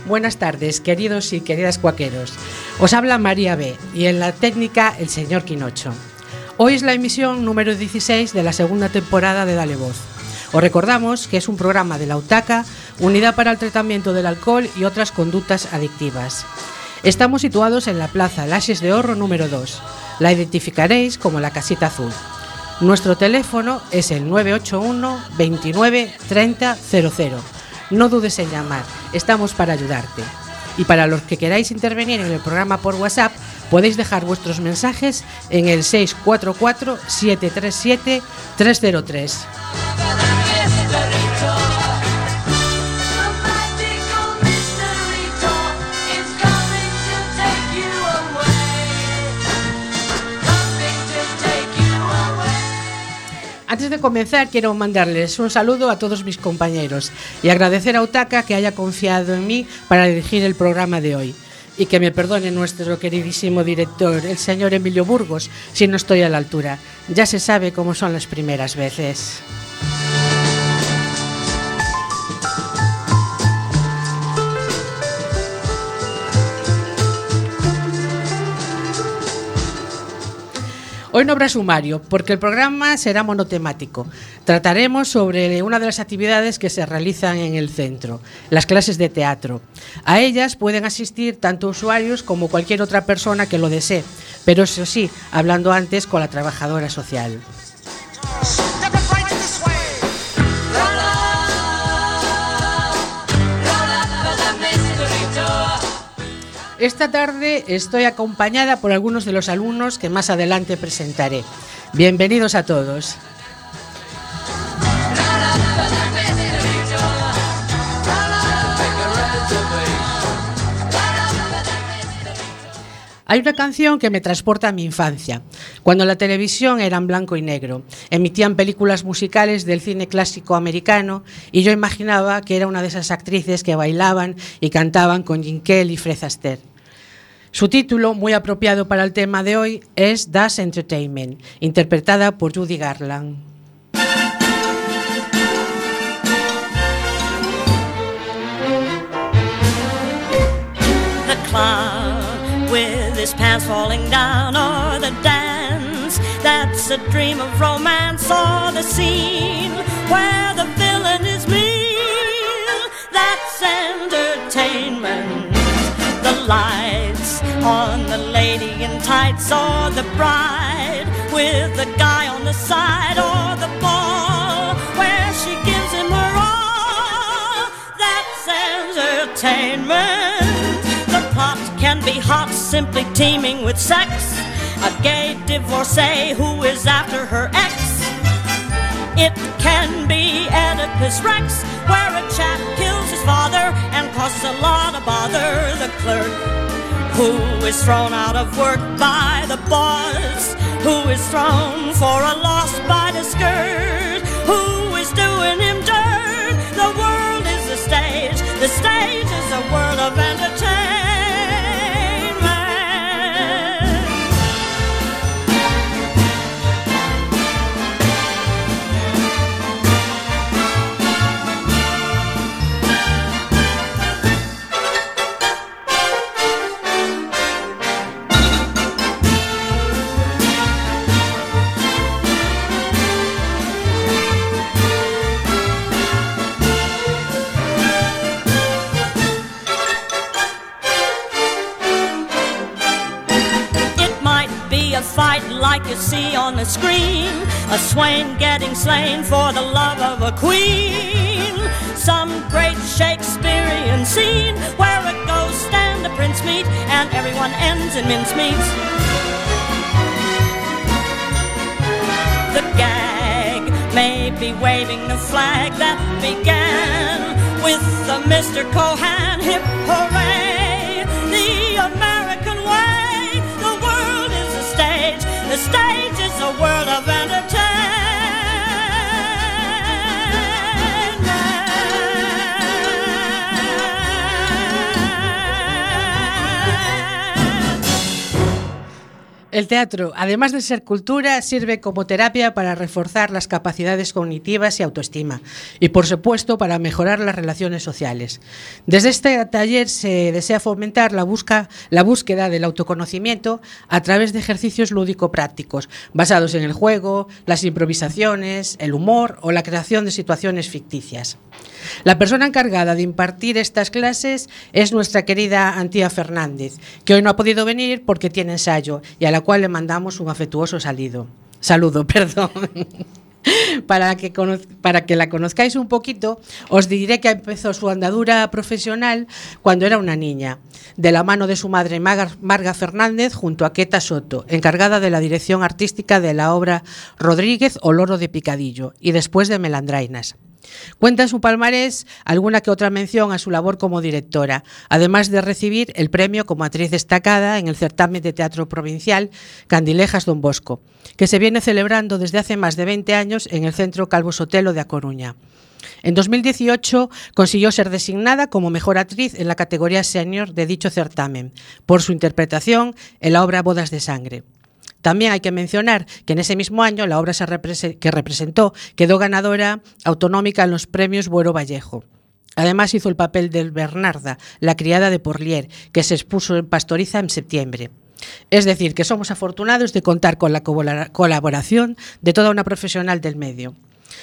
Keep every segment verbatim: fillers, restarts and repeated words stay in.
buenas tardes, queridos y queridas cuaqueros. Os habla María B. y en la técnica el señor Quinocho. Hoy es la emisión número dieciséis de la segunda temporada de Dale Voz. Os recordamos que es un programa de la UTACA, Unidad para el Tratamiento del Alcohol y otras conductas adictivas. Estamos situados en la Plaza Laxes de Horro número dos. La identificaréis como la Casita Azul. Nuestro teléfono es el nueve ocho uno, veintinueve, treinta, cero cero. No dudes en llamar, estamos para ayudarte. Y para los que queráis intervenir en el programa por WhatsApp, podéis dejar vuestros mensajes en el seis cuatro cuatro, siete tres siete, tres cero tres. Antes de comenzar, quiero mandarles un saludo a todos mis compañeros y agradecer a UTACA que haya confiado en mí para dirigir el programa de hoy. Y que me perdone nuestro queridísimo director, el señor Emilio Burgos, si no estoy a la altura. Ya se sabe cómo son las primeras veces. Hoy no habrá sumario, porque el programa será monotemático. Trataremos sobre una de las actividades que se realizan en el centro, las clases de teatro. A ellas pueden asistir tanto usuarios como cualquier otra persona que lo desee, pero eso sí, hablando antes con la trabajadora social. Esta tarde estoy acompañada por algunos de los alumnos que más adelante presentaré. Bienvenidos a todos. Hay una canción que me transporta a mi infancia, cuando la televisión era en blanco y negro. Emitían películas musicales del cine clásico americano y yo imaginaba que era una de esas actrices que bailaban y cantaban con Gene Kelly y Fred Astaire. Su título, muy apropiado para el tema de hoy, es Das Entertainment, interpretada por Judy Garland. The clown with his pants falling down, or the dance that's a dream of romance, or the scene where the villain is mean, that's entertainment. The lights on the lady in tights, or the bride with the guy on the side, or the ball where she gives him her all, that's entertainment. The plot can be hot, simply teeming with sex, a gay divorcee who is after her ex. It can be Oedipus Rex, where a chap kills his father and causes a lot of bother. The clerk who is thrown out of work by the boss, who is thrown for a loss by the skirt, who is doing him dirt. The world is a stage, the stage is a world of entertainment. Fight like you see on the screen, a swain getting slain for the love of a queen. Some great Shakespearean scene where a ghost and a prince meet and everyone ends in mincemeat. The gag may be waving the flag that began with the Mister Cohan, hip hooray, the American way. The world is a stage, the stage is a world of entertainment. El teatro, además de ser cultura, sirve como terapia para reforzar las capacidades cognitivas y autoestima y, por supuesto, para mejorar las relaciones sociales. Desde este taller se desea fomentar la, busca, la búsqueda del autoconocimiento a través de ejercicios lúdico-prácticos basados en el juego, las improvisaciones, el humor o la creación de situaciones ficticias. La persona encargada de impartir estas clases es nuestra querida Antía Fernández, que hoy no ha podido venir porque tiene ensayo y a la cual le mandamos un afectuoso saludo. Saludo, perdón. Para que, para que la conozcáis un poquito, os diré que empezó su andadura profesional cuando era una niña, de la mano de su madre Marga Fernández junto a Queta Soto, encargada de la dirección artística de la obra Rodríguez o Loro de Picadillo y después de Melandrainas. Cuenta en su palmarés alguna que otra mención a su labor como directora, además de recibir el premio como actriz destacada en el certamen de teatro provincial Candilejas Don Bosco, que se viene celebrando desde hace más de veinte años en el Centro Calvo Sotelo de A Coruña. En dos mil dieciocho consiguió ser designada como mejor actriz en la categoría senior de dicho certamen, por su interpretación en la obra Bodas de Sangre. También hay que mencionar que en ese mismo año la obra que representó quedó ganadora autonómica en los premios Buero Vallejo. Además hizo el papel de Bernarda, la criada de Porlier, que se expuso en Pastoriza en septiembre. Es decir, que somos afortunados de contar con la colaboración de toda una profesional del medio.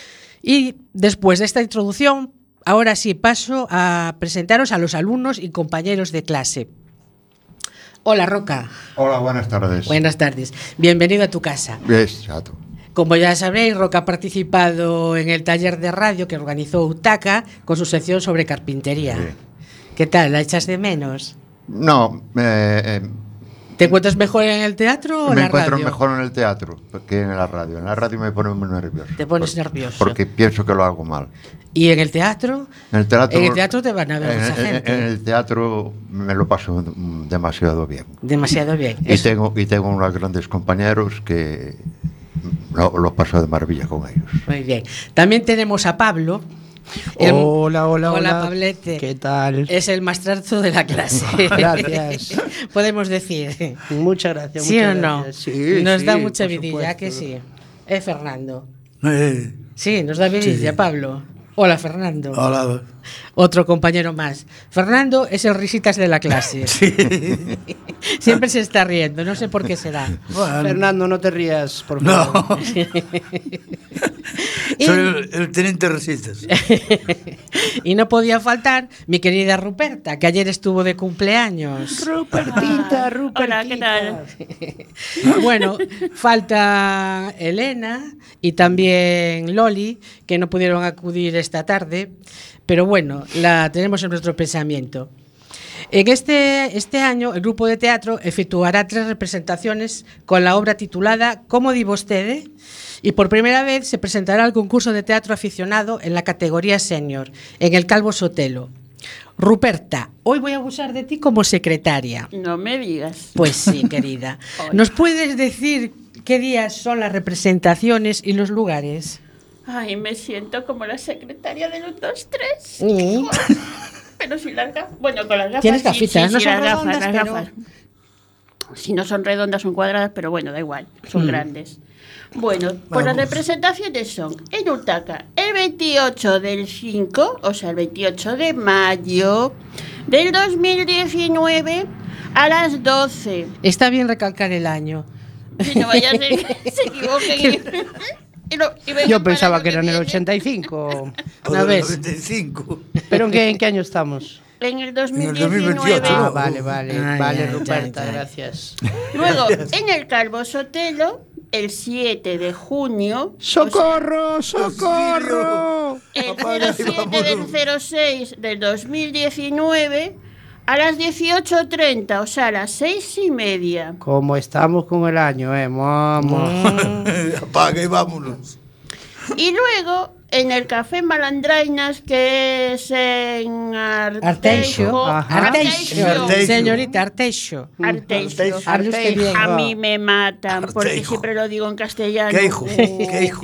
Y después de esta introducción, ahora sí paso a presentaros a los alumnos y compañeros de clase. Hola, Roca. Hola, buenas tardes. Buenas tardes. Bienvenido a tu casa. Es chato. Como ya sabréis, Roca ha participado en el taller de radio que organizó Utaca con su sección sobre carpintería. Sí. ¿Qué tal? ¿La echas de menos? No. Eh, eh, ¿Te encuentras mejor en el teatro o en la radio? Me encuentro mejor en el teatro que en la radio. En la radio me pone muy nervioso. ¿Te pones por, nervioso? Porque pienso que lo hago mal. ¿Y en el teatro? En el teatro, en el teatro te van a ver en, mucha en, gente. En el teatro me lo paso demasiado bien. Demasiado bien. Y tengo, y tengo unos grandes compañeros que lo, lo paso de maravilla con ellos. Muy bien. También tenemos a Pablo. El, hola, hola, hola. Hola, Pablete. ¿Qué tal? Es el mastrazo de la clase. Gracias. Podemos decir. Muchas gracias. ¿Sí muchas o no? Gracias. Sí, nos sí, da mucha por vidilla, supuesto. que sí. Eh, Fernando. Eh, Sí, nos da vidilla, Sí. Pablo. Hola, Fernando. hola. Otro compañero más. Fernando es el risitas de la clase. Sí. Siempre se está riendo, no sé por qué será. Bueno, Fernando, no te rías, por no. favor. Y- Soy el, el teniente Resitas. Y no podía faltar mi querida Ruperta, que ayer estuvo de cumpleaños. Rupertita, Rupertita. Hola, ¿qué tal? Bueno, falta Elena y también Loli, que no pudieron acudir esta tarde, pero bueno, la tenemos en nuestro pensamiento. En este, este año, el grupo de teatro efectuará tres representaciones con la obra titulada ¿Cómo di vostede? Y por primera vez se presentará el concurso de teatro aficionado en la categoría senior, en el Calvo Sotelo. Ruperta, hoy voy a abusar de ti como secretaria. No me digas. Pues sí, querida. ¿Nos puedes decir qué días son las representaciones y los lugares? Ay, me siento como la secretaria del uno, dos, tres. Sí. Pero sin las gafas. Bueno, con las gafas. Tienes sí, gafitas, sí, no sí, son las gafas, redondas, las pero- gafas. Si no son redondas, son cuadradas, pero bueno, da igual, son Mm. grandes. Bueno, pues las Vamos. representaciones son en Utaca el veintiocho del cinco, o sea, el veintiocho de mayo del dos mil diecinueve a las doce. Está bien recalcar el año. Si no vaya a ser que se equivoquen. y- y lo- y vengan Yo para pensaba lo que era en el viene. ochenta y cinco. O ¿No del ves? noventa y cinco. ¿Pero en qué, en qué año estamos? En el dos mil En el dos mil diecinueve. veintiocho, Ah, ¿no? vale, vale. Ay, vale, ay, Ruperta, ay, ay. gracias. Luego, en el Calvo Sotelo, el siete de junio. ¡Socorro, socorro! El Apaga y cero siete del vámonos. cero seis del dos mil diecinueve a las dieciocho treinta, o sea, a las seis y media. Como estamos con el año, eh, vamos. Apaga y vámonos. Y luego, en el Café Malandrainas, que es en Arteixo. Arteixo. Ajá. Arteixo. Arteixo. Señorita Arteixo. Arteixo. Hable usted bien. A mí me matan, porque Arteixo. siempre lo digo en castellano. ¿Qué hijo? ¿Qué hijo?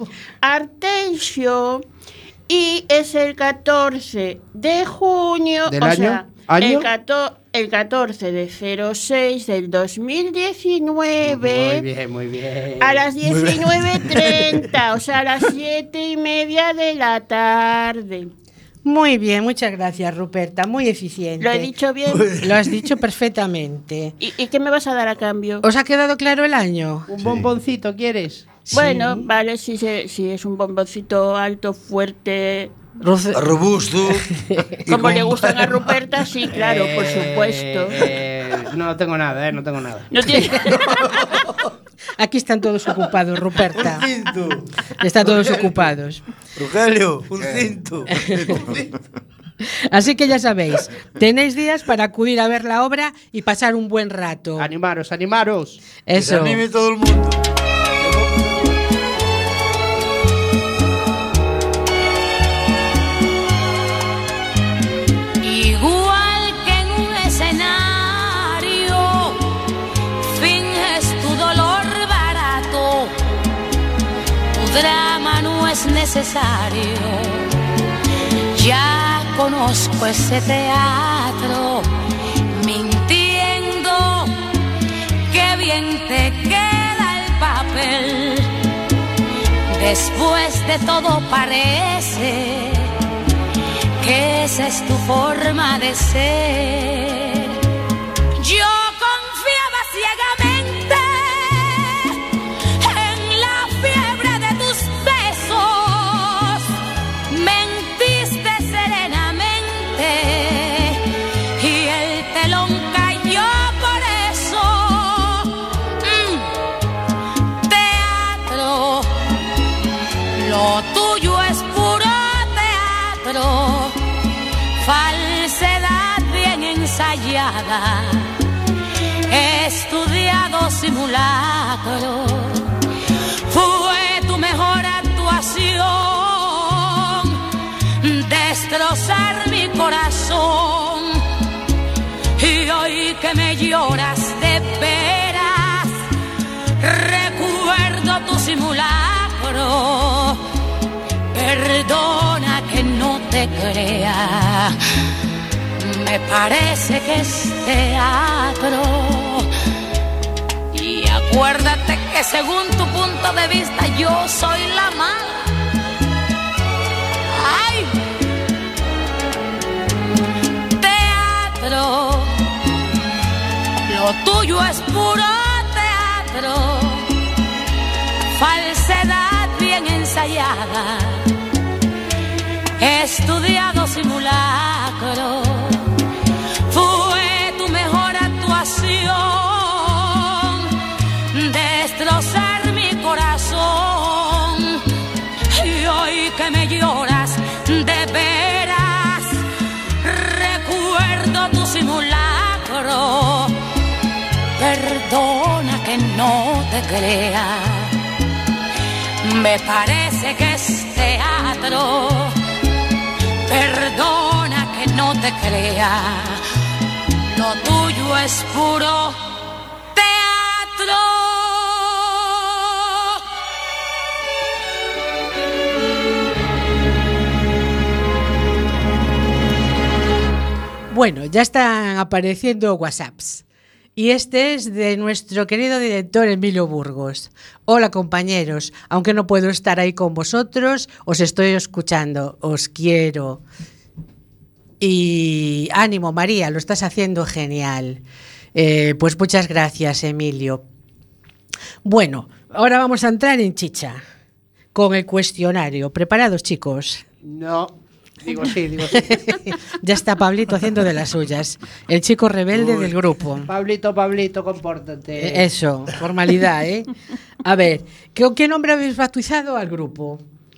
Arteixo. Y es el catorce de junio. ¿Del o año? sea, ¿Año? El catorce. el catorce de cero seis del dos mil diecinueve. Muy bien, muy bien. A las diecinueve treinta, o sea, a las siete y media de la tarde. Muy bien, muchas gracias, Ruperta, muy eficiente. ¿Lo he dicho bien? Lo has dicho perfectamente. ¿Y, y qué me vas a dar a cambio? ¿Os ha quedado claro el año? ¿Un bomboncito quieres? Bueno, vale, si, se, si es un bomboncito alto, fuerte, Roce- Robusto. y como con- le gustan a Ruperta, sí, claro, por supuesto. Eh, no tengo nada, eh, no tengo nada. No tiene... Aquí están todos ocupados, Ruperta. Un cinto. Están todos ocupados. Rogelio, un cinto. Así que ya sabéis, tenéis días para acudir a ver la obra y pasar un buen rato. Animaros, animaros. Que se Eso. anime todo el mundo. Igual que en un escenario, finges tu dolor barato, tu drama no es necesario. Ya conozco ese teatro, mintiendo, qué bien te queda el papel. Después de todo parece que esa es tu forma de ser. Yo confiaba ciegamente en la fiebre de tus besos, mentiste serenamente y el telón cayó por eso. Mm. Teatro, lo tuyo es puro teatro, falsedad bien ensayada, estudiado simulacro. Fue tu mejor actuación, destrozar mi corazón. Y hoy que me lloras de veras, recuerdo tu simulacro. Perdona que no te crea, me parece que es teatro. Y acuérdate que según tu punto de vista yo soy la mala. ¡Ay! Teatro, lo tuyo es puro teatro, falsedad bien ensayada, estudiado simulacro. Fue tu mejor actuación, destrozar mi corazón. Y hoy que me lloras de veras, recuerdo tu simulacro. Perdona que no te crea, me parece que es teatro. Perdona que no te crea, lo tuyo es puro teatro. Bueno, ya están apareciendo WhatsApps. Y este es de nuestro querido director Emilio Burgos. Hola compañeros, aunque no puedo estar ahí con vosotros, os estoy escuchando, os quiero. Y ánimo María, lo estás haciendo genial. Eh, pues muchas gracias Emilio. Bueno, ahora vamos a entrar en chicha con el cuestionario. ¿Preparados chicos? No. Digo sí, digo sí. Ya está Pablito haciendo de las suyas. El chico rebelde del grupo. Pablito, Pablito, compórtate. Eh, Eso, formalidad, ¿eh? A ver, ¿qué, qué nombre habéis bautizado al grupo?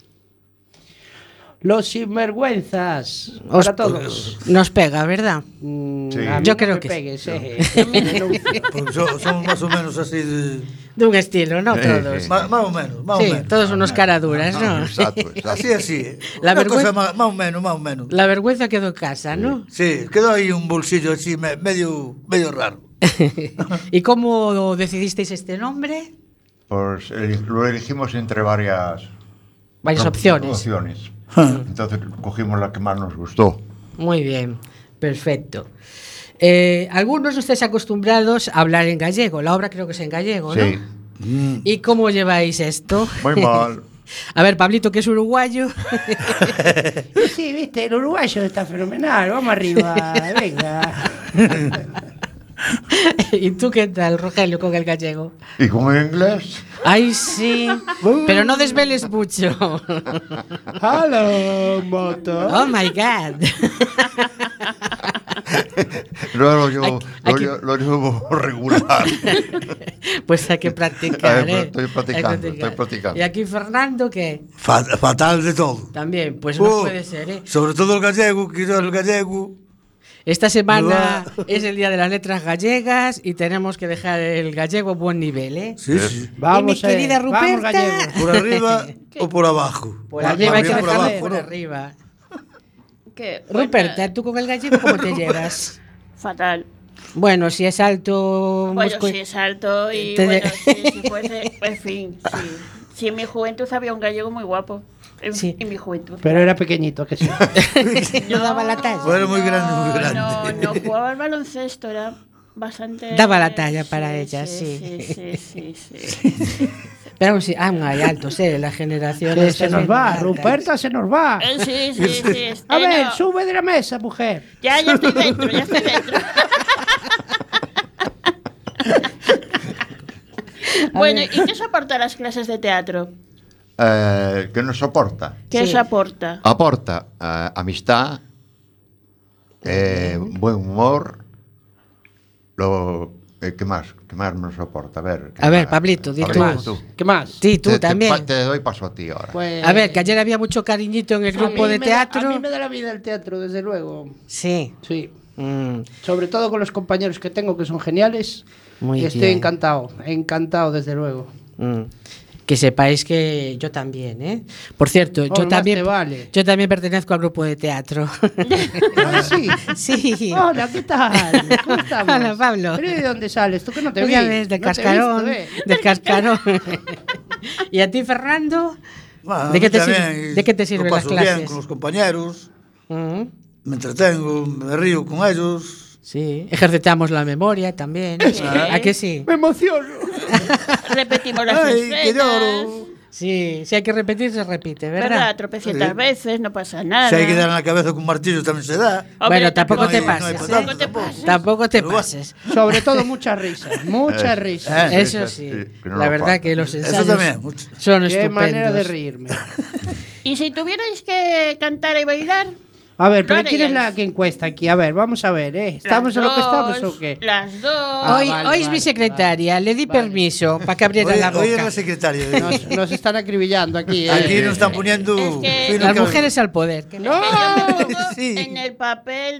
Los sinvergüenzas. Os- Para todos. Nos pega, ¿verdad? Mm, Sí. a mí Yo no creo me que pegues, sí. eh. Porque so- somos más o menos así de... De un estilo, ¿no? Sí, Todos. sí. Más, más o menos, más Sí, o menos. todos unos caraduras, ¿no? Exacto, exacto. Así, así. ¿eh? La Una vergüenza- cosa más, más o menos, más o menos. La vergüenza quedó en casa, ¿no? Sí, quedó ahí un bolsillo así me- medio, medio raro. ¿Y cómo decidisteis este nombre? Pues eli- lo elegimos entre varias, Varias op- opciones. opciones. Entonces cogimos la que más nos gustó. Muy bien. Perfecto. Eh, algunos estáis acostumbrados a hablar en gallego. La obra creo que es en gallego, ¿no? Sí. ¿Y cómo lleváis esto? Muy mal. A ver, Pablito, que es uruguayo. Sí, viste, el uruguayo está fenomenal. Vamos arriba, venga. ¿Y tú qué tal, Rogelio, con el gallego? ¿Y con inglés? Ay, sí. Pero no desveles mucho. Hello, moto. Oh my God. No, lo llevo, Aquí- lo, aquí- llevo- lo llevo regular. Pues hay que practicar, Ay, ¿eh? estoy Hay que practicando, estoy practicando. ¿Y aquí Fernando qué? Fa- fatal de todo. También, pues no Oh, puede ser, ¿eh? Sobre todo el gallego, que yo el gallego. Esta semana No. es el día de las letras gallegas y tenemos que dejar el gallego a buen nivel, ¿eh? Sí, sí. Vamos, y mi querida eh, vamos, Ruperta. gallego. Por arriba o por abajo. Por arriba hay que Más bien por dejarlo abajo, por ¿no? arriba. Que, bueno, Ruperta, ¿tú con el gallego cómo te llevas? fatal. Bueno, si es alto... Bueno, muscu- si es alto y Te- bueno, si, si fuese, en fin, sí. Si en mi juventud había un gallego muy guapo. En, Sí. en mi juventud. Pero era pequeñito, que sí. no daba la talla. Bueno, muy grande, muy No, grande. no, jugaba al baloncesto, era bastante... Daba la talla para ella, sí. Sí, sí, sí, sí, sí. Pero aún sí, aún hay altos, ¿eh? La generación... Que esta se nos es va, alta. Ruperta se nos va. Eh, Sí, sí, sí. este, A ver, no. sube de la mesa, mujer. Ya, ya estoy dentro, ya estoy dentro. Bueno, ¿y qué soporta las clases de teatro? Eh, ¿Qué nos soporta? ¿Qué Sí. os aporta? Aporta eh, amistad, eh, buen humor. Lo, eh, ¿Qué más? ¿Qué más nos soporta? A ver, ¿qué A ver, más? Pablito, di Pablito, más. tú. ¿Qué más? Sí, tú Te- te también. pa- Te, doy paso a ti ahora. Pues, A ver, que ayer había mucho cariñito en el a grupo mí de me da- teatro. a mí me da la vida el teatro, desde luego. Sí. Sí. Mm, Sobre todo con los compañeros que tengo, que son geniales. Muy y estoy bien. encantado, encantado, desde luego. mm. Que sepáis que yo también, ¿eh? Por cierto, Oh, yo más también te vale. yo también pertenezco al grupo de teatro. Ah, sí. Sí. Hola, ¿qué tal? ¿Cómo estamos? Hola, Pablo. ¿Pero de dónde sales? ¿Tú que no te Tú vi? ya ves, del No te he cascarón, visto, eh. del cascarón. ¿Y a ti, Fernando? Bueno, ¿De qué te también, sir- de qué te sirven lo las paso clases? bien con los compañeros, Mm, me entretengo, me río con ellos. sí, ejercitamos la memoria también. ¿A que sí? Me emociono. Repetimos las Ay, que escenas. lloro. Sí, si hay que repetir, se repite, ¿verdad? ¿Verdad? Tropecientas Sí. veces, no pasa nada. Si hay que dar en la cabeza con un martillo también se da. Hombre, Bueno, tampoco no te hay- no hay pases. para ¿eh? tanto, te pases. Tampoco te Pero bueno. pases. Sobre todo muchas risas, muchas Eh, risas. eh. Eso sí, sí, sí, que no la lo verdad falta. que los Eso ensayos también, mucho. son Qué estupendos. manera de reírme. Y si tuvierais que cantar y bailar, A ver, pero Lo ¿quién es haríais. la que encuesta aquí? A ver, vamos a ver, ¿eh? ¿Estamos en las lo que estamos dos, o qué? Las dos. Ah, Hoy, vale, hoy es vale, mi secretaria, le di permiso para que abriera Hoy, la hoy es boca. la secretaria. Nos, nos están acribillando aquí, ¿eh? Aquí nos están poniendo. Es que- fino Las que- mujeres al poder. que- ¡No! Que yo me pongo Sí. en el papel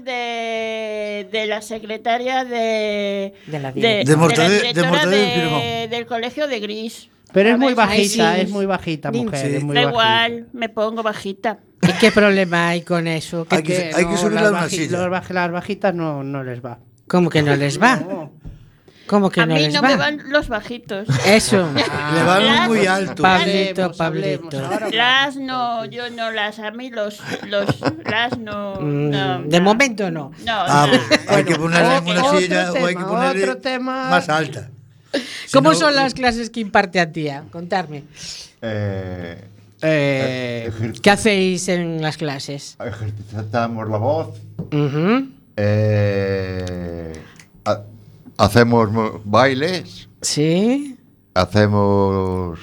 de, de la secretaria de, De la de, directora. De Mortadelo- de directora Mortadelo de- Filemón. del colegio de Gris. Pero es ¿Sabes? muy bajita, Ay, sí. es muy bajita, mujer, Sí. es muy Da bajita. igual, me pongo bajita. ¿Y qué problema hay con eso? ¿Qué Hay que- te- hay que subirla las a una baji- silla. los baj- las bajitas no, no les va. ¿Cómo que no les va? No. ¿Cómo que A no mí les no va? me van los bajitos. Eso. Le van muy alto. Pablito, Hablemos, hablemos, Pablito. ahora Las no, yo no las, a mí los, los, las no, Mm, no, de no. momento no. No, Ah, no. pues, hay que ponerla en una otro silla o hay que tema, ponerle otro tema. más alta. Si ¿Cómo no- son las clases que imparte a tía? Contarme. Eh, Eh, ejer- ¿Qué hacéis en las clases? ejercitamos la voz. Ujú. eh, ha- hacemos mo- bailes. Sí. Hacemos.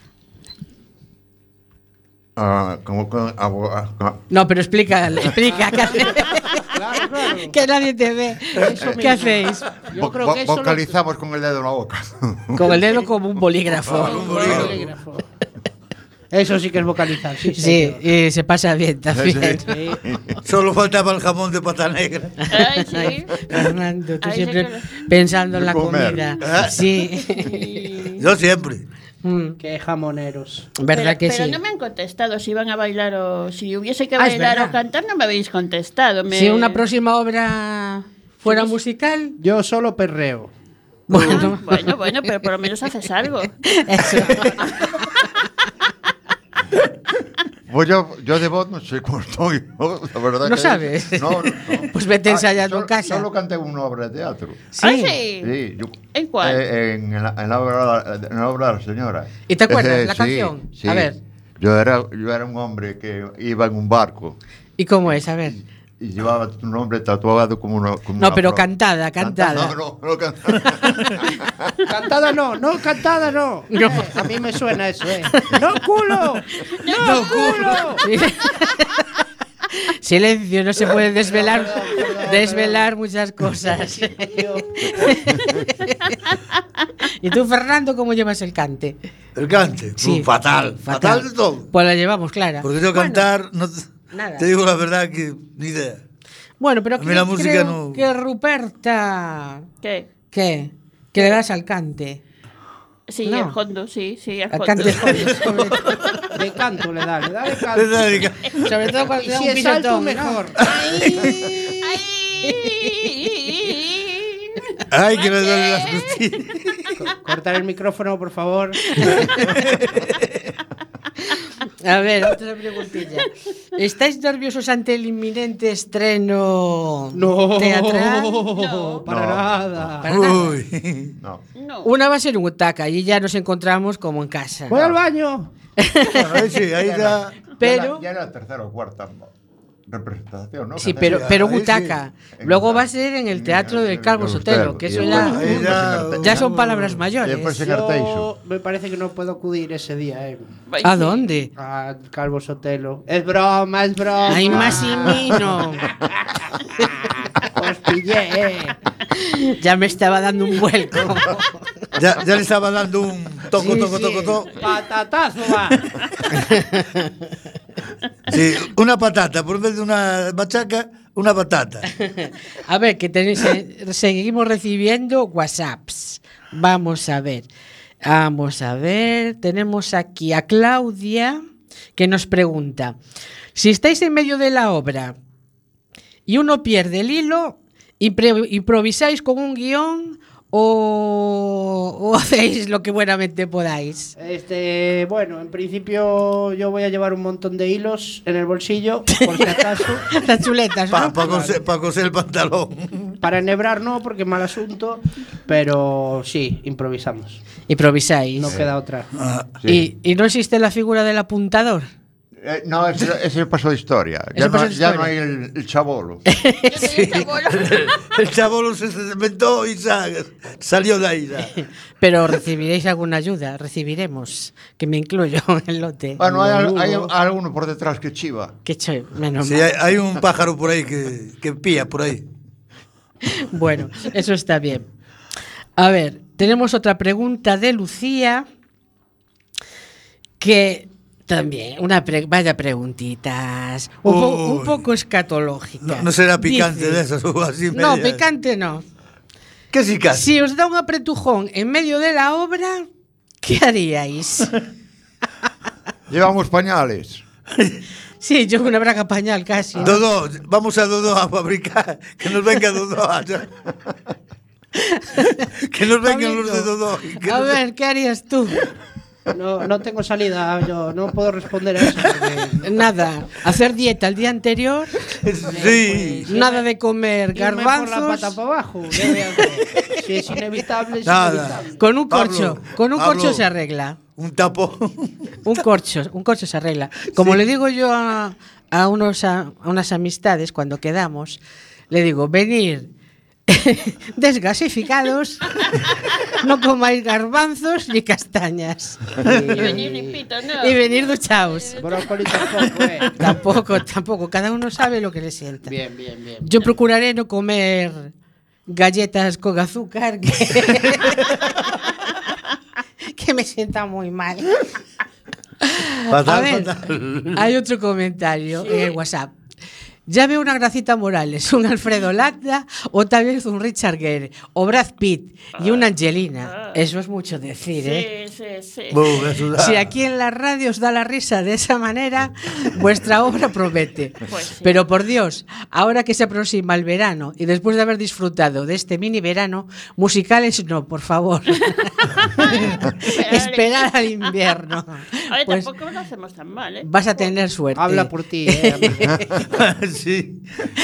ah, como con- ah, ah, ah, No, pero explica, explica. ¿Qué hace- claro, claro. que nadie te ve. ¿Qué hacéis? Yo vo- creo vo- que eso lo- vocalizamos con el dedo en la boca. Con el dedo como un bolígrafo. Un bolígrafo. Bolígrafo. Eso sí que es vocalizar, sí, Sí, señor. y se pasa bien también. Sí. Solo faltaba el jamón de pata negra. Ay, sí. Fernando, tú Ahí siempre se queda. pensando en De la comer. comida. Ah. Sí. Yo siempre. Mm, Qué jamoneros. ¿Verdad pero, que pero sí? no me han contestado si iban a bailar o si hubiese que Ah, es bailar verdad. o cantar, no me habéis contestado. Me... Si una próxima obra fuera musical, Yo solo perreo. bueno, Ah, bueno, bueno, pero por lo menos haces algo. eso. Pues yo, yo de voz no sé cómo estoy, ¿no? La verdad ¿No que sabes? No, no, no. Pues vete ensayando solo, en casa. Solo canté una obra de teatro. Sí. Ah, sí. Sí, yo, ¿En cuál? eh, en, la, en, la obra, en la obra de la señora. ¿Y te acuerdas Ese, la sí, canción? sí. A ver. Yo era, yo era un hombre que iba en un barco ¿Y cómo es? A ver. y llevaba tu nombre tatuado como una. Como No, una pero flor. cantada, cantada. No, no, no cantada. Cantada no, no, cantada no. No. Eh, a mí me suena eso, ¿eh? ¡No culo! ¡No, culo! Silencio, no se puede desvelar, desvelar muchas cosas. ¿Y tú, Fernando, cómo llevas el cante? El cante, Sí. uh, fatal, fatal, de todo. Pues la llevamos clara. Porque yo Bueno, cantar, no te, nada. te digo la verdad que ni idea. Bueno, pero A mí creo, la música creo no- que Ruperta... ¿Qué? ¿Qué? Que le das al cante. Sí, No. al fondo, sí, sí, al Al fondo. cante sobre todo. De canto le da, le da de Le canto. dedica- Sobre todo cuando Y te da si un es alto, pisotón, ¿no? mejor. Ay, que me duele las costillas. Cortar el micrófono, por favor. A ver, otra preguntilla. ¿Estáis nerviosos ante el inminente estreno No, teatral? No. para No. nada. Para nada. Uy. No. No. Una va a ser un Utaca y ya nos encontramos como en casa. Voy al baño. Bueno, ahí sí, ahí ya. Pero- Ya era la tercera o cuarta representación, ¿no? Sí, Que pero, hacía- pero ahí sí. Butaca. En Luego Butaca. va a ser en el Teatro En del el- Calvo en el Sotelo, Sotelo. que Y eso el- ya, Ahí ya- ya son palabras mayores. Después en Arteixo. Yo me parece que no puedo acudir ese día, eh. Vai, ¿A sí. dónde? Al Calvo Sotelo. Es broma, es broma. Ay, Massimino. Os pillé, eh. Ya me estaba dando un vuelco. Ya, ya le estaba dando un toco, Sí, toco, sí. toco, toco. Patatazo va. Sí, una patata, por vez de una machaca, una patata. A ver, que tenéis, eh, seguimos recibiendo WhatsApps. Vamos a ver. Vamos a ver. Tenemos aquí a Claudia que nos pregunta: si estáis en medio de la obra y uno pierde el hilo, impre- ¿improvisáis con un guión o, o hacéis lo que buenamente podáis? Este, bueno, en principio yo voy a llevar un montón de hilos en el bolsillo, por si acaso. Las chuletas, Para ¿no? coser, pa coser el pantalón. Para enhebrar no, porque mal asunto, pero sí, improvisamos. Improvisáis. No queda otra. Ah, Sí. ¿Y, ¿Y no existe la figura del apuntador? Eh, no, ese, ese pasó de historia. Ese Ya, no, pasó de ya no historia. hay el, el chabolo. El chabolo se inventó y sa- salió de ahí. ya. Pero recibiréis alguna ayuda, recibiremos, que me incluyo en el lote. Bueno, hay, al- hay alguno por detrás que chiva. Que choy, menos Sí, mal. hay, hay un pájaro por ahí que, que pía por ahí. Bueno, eso está bien. A ver, tenemos otra pregunta de Lucía, que también, una pre- vaya preguntitas, un, po- un Uy. poco escatológica. No, no será picante Dice- de esas o así. No, media- picante no. ¿Qué sí casi? Si os da un apretujón en medio de la obra, ¿qué haríais? Llevamos pañales. Sí, yo una braga pañal casi. ¿no? Dodó, vamos a Dodó a fabricar. Que nos venga Dodó. a- Que nos vengan los de Dodó. y que A nos- ver, ¿qué harías tú? No, no tengo salida, yo no puedo responder a eso. Porque Nada, hacer dieta el día anterior, Sí. nada de comer irme por la pata garbanzos, para abajo. ¿qué voy a hacer? Si es inevitable, es Nada. inevitable. con un Pablo, corcho, con un Pablo. corcho se arregla. Un tapón. Un corcho, un corcho se arregla. Como le digo yo a, a, unos, a, a unas amistades cuando quedamos, le digo, venir desgasificados, no comáis garbanzos ni castañas. Y venir limpito, no. Y venir duchaos. Brócoli tampoco, eh. Tampoco, tampoco. Cada uno sabe lo que le sienta. Bien, bien, bien. Yo procuraré no comer galletas con azúcar que, que me sienta muy mal. Fatal, A ver, fatal. hay otro comentario en el WhatsApp. Ya veo una Gracita Morales, un Alfredo Landa o tal vez un Richard Gere o Brad Pitt y una Angelina. Eso es mucho decir, ¿eh? Sí, sí, sí. Buh, eso da- Si aquí en la radio os da la risa de esa manera, vuestra obra promete. Pues sí. Pero por Dios, ahora que se aproxima el verano y después de haber disfrutado de este mini verano, musicales no, por favor. Esperar al invierno. Oye, Pues tampoco lo hacemos tan mal, ¿eh? vas a tener suerte. Habla por ti, eh. Sí.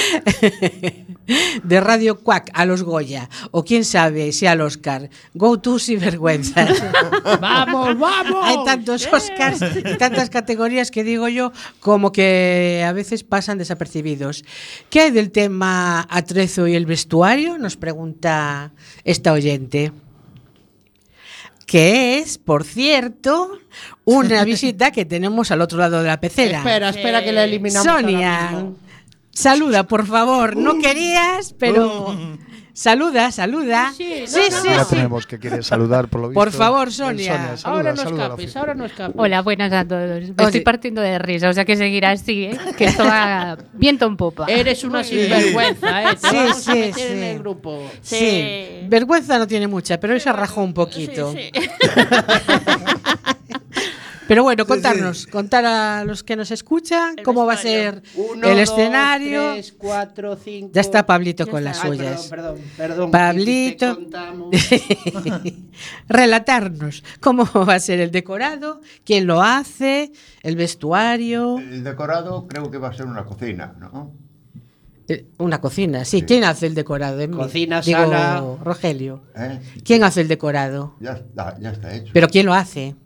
De Radio Cuac a los Goya, o quién sabe si al Oscar. Go to sinvergüenzas. ¡Vamos, vamos! Hay tantos Oscars y tantas categorías que digo yo como que a veces pasan desapercibidos. ¿Qué hay del tema atrezo y el vestuario? Nos pregunta esta oyente. Que es, por cierto, una visita que tenemos al otro lado de la pecera. Espera, espera que la eliminamos. ahora Sonia, mismo. saluda, por favor. No querías, pero saluda, saluda. Sí, Sí, no, sí, no, Ya sí. tenemos que quiere saludar por lo visto. Por favor, Ven, Sonia. saluda, Ahora no saluda a la escapes, oficina. ahora no escapes. Hola, buenas a todos. Me Oye. estoy partiendo de risa, o sea que seguirá así, ¿eh? Que esto va viento en popa. Eres una sinvergüenza, ¿eh? Te Sí, vamos a sí, meter sí. en el grupo. Sí. Sí. Vergüenza no tiene mucha, pero hoy se rajó un poquito. Sí, sí. Pero bueno, contarnos, contar a los que nos escuchan El cómo va a vestuario. ser Uno, el dos, escenario. tres, cuatro, cinco. Ya está Pablito Ya con está. las Ay, suyas. Perdón, perdón, perdón. Pablito. Te contamos. Relatarnos cómo va a ser el decorado, quién lo hace, el vestuario, El decorado creo que va a ser una cocina, ¿no? eh, una cocina. Sí, ¿quién hace el decorado? Em, Cocina, Digo, sala. Rogelio. ¿Eh? ¿Quién hace el decorado? Ya está, ya está hecho. ¿Pero quién lo hace?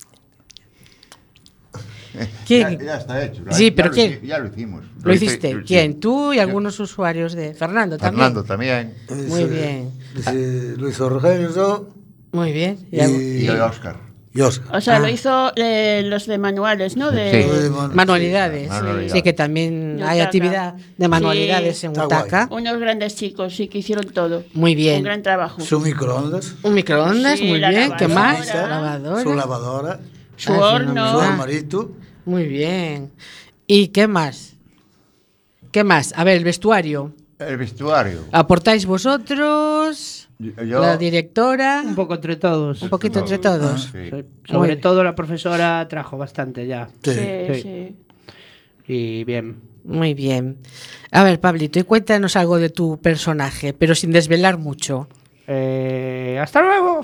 ¿Quién? Ya, ya está hecho. Sí, ya pero lo ¿quién? hici- Ya lo hicimos. ¿Lo hice- hiciste? sí. ¿Quién? ¿Tú y algunos usuarios de Fernando también? Fernando también. Muy bien. Dice Luis Rogelio, yo Muy bien. Y y, algo- Y Oscar. y Oscar. O sea, Ah. lo hizo eh, los de manuales, ¿no? De, Sí. Eh, bueno, Manualidades. manualidades. Sí, que también Y hay Utaca. actividad de manualidades Sí. en Está Utaca. Unos grandes chicos, sí, que hicieron todo. Muy bien. Un gran trabajo. Su microondas, Un microondas, Sí, muy la bien. ¿Qué más? lavadora. Lavadora. su lavadora, Su Ah, horno. su Ah. armarito. Muy bien. ¿Y qué más? ¿Qué más? A ver, el vestuario. El vestuario. ¿Aportáis vosotros? Yo- yo- La directora. Un poco entre todos. Un poquito entre todos. Sí. So- Muy Sobre bien. todo la profesora trajo bastante ya. Sí. Sí, Sí. sí. Y bien. Muy bien. A ver, Pablito, y cuéntanos algo de tu personaje, pero sin desvelar mucho. Eh, ¡Hasta luego!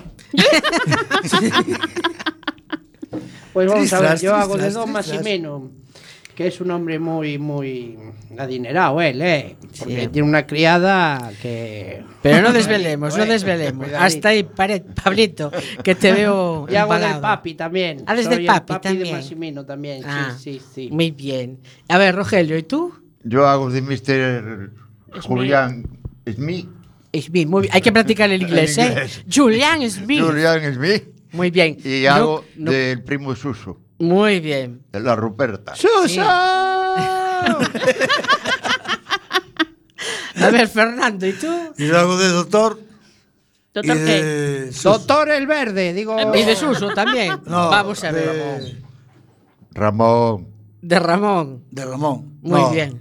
Pues vamos a ver, Tristras, yo hago de tristras, Don tristras. Massimeno, que es un hombre muy, muy adinerado, él, ¿eh? Porque Sí. tiene una criada que... Pero no desvelemos, no Eh, desvelemos. cuidadito. Hasta ahí, pared, Pablito, que te veo Y hago del empalado. papi también. Ah, desde Soy el papi de también. Massimeno también, Ah, sí, sí, sí. Muy bien. A ver, Rogelio, ¿y tú? Yo hago de mister Julián Smith. Smith, muy bien. Hay que practicar el inglés, El ¿eh? inglés. Julian Smith. Julián Smith. Muy bien. Y No- hago no- del primo Suso, Muy bien. de la Ruperta. Sí. A ver, Fernando, ¿y tú? Y yo hago de doctor y Doctor qué. de Suso. Doctor el Verde, digo... Y de Suso también. No, Vamos a ver. de, Ramón. De Ramón. de Ramón. Muy No, bien.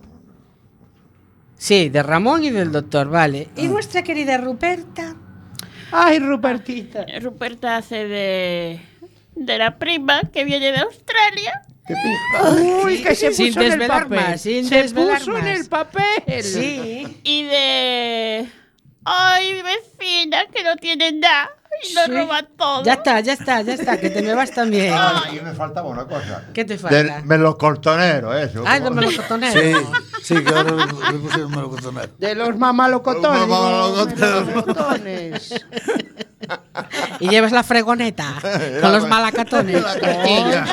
Sí, de Ramón y del doctor, vale. ¿Y nuestra querida Ruperta? Ay, Rupertita. Eh, Ruperta hace de, de la prima que viene de Australia. Uy, que se puso Sin en el desvelar papel. más, sin se desvelar puso en más. el papel. Sí. Y de... Ay, vecina, que no tiene nada. Y lo Sí. roba todo. Ya está, ya está, ya está, que te me vas también. Ay, y me faltaba una cosa. ¿Qué te falta? Del melocortonero, eso. Ay, de ¿Cómo? melocotonero. Sí, sí, que ahora le, le pusieron melocotonero. De los mamalocotones. Los mamalocotones. digo, mamalocotones. Y llevas la fregoneta con los malacatones. La cartilla.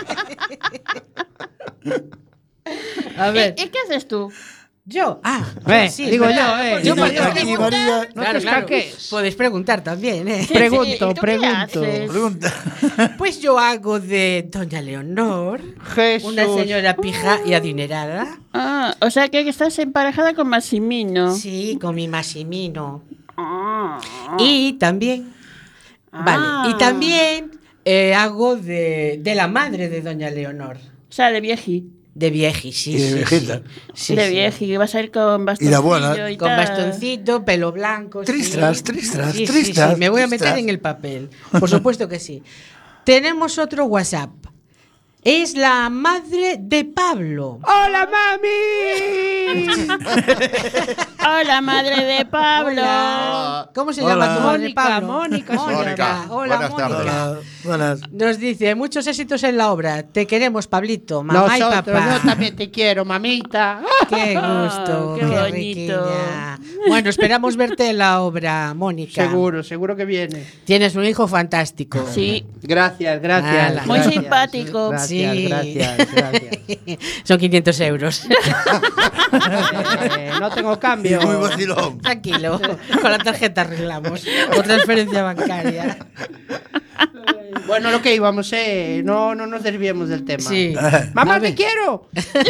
A ver, ¿Y, y qué haces tú? yo. Ah, Eh, sí, digo es verdad. yo, eh. Yo Y podría aquí preguntar. María No Claro, te claro. escaques. Podéis preguntar también, ¿eh? Sí, Pregunto, sí, ¿y tú qué pregunto. haces? pregunta. Pues yo hago de Doña Leonor, Jesús. una señora pija y adinerada. Ah, o sea que estás emparejada con Massimino. Sí, con mi Massimino. Ah. Y también. Ah. Vale, y también eh, hago de, de la madre de Doña Leonor. O sea, de vieji. De vieji, sí, Y de sí, viejita. sí. Sí, de sí. vieji, que vas a ir con bastoncillo Y la buena. y Con tal. bastoncito, pelo blanco. Tristras, sí. tristras, Sí, sí, tristras, sí, me voy a meter tristras. en el papel. Por supuesto que sí. Tenemos otro WhatsApp. Es la madre de Pablo. ¡Hola, mami! Hola, madre de Pablo. Hola. ¿Cómo se Hola. llama tu madre, Mónica, Pablo? Mónica, Mónica. Hola, Buenas Mónica. tardes. Hola, buenas. Nos dice, muchos éxitos en la obra. Te queremos, Pablito, mamá Nosotros, y papá. yo también te quiero, mamita. Qué gusto, Ah, qué, qué bonito. riquiña. Bueno, esperamos verte en la obra, Mónica. Seguro, seguro que viene. Tienes un hijo fantástico. Sí, Gracias, gracias. Ala. Muy gracias. simpático. Gracias, Sí. gracias, gracias. Son quinientos euros. Eh, no tengo cambio. Y muy vacilón. Tranquilo, con la tarjeta arreglamos. O transferencia bancaria. Bueno, lo que íbamos, eh. No, no nos desviemos del tema. Sí. ¡Mamá, A ver, te quiero!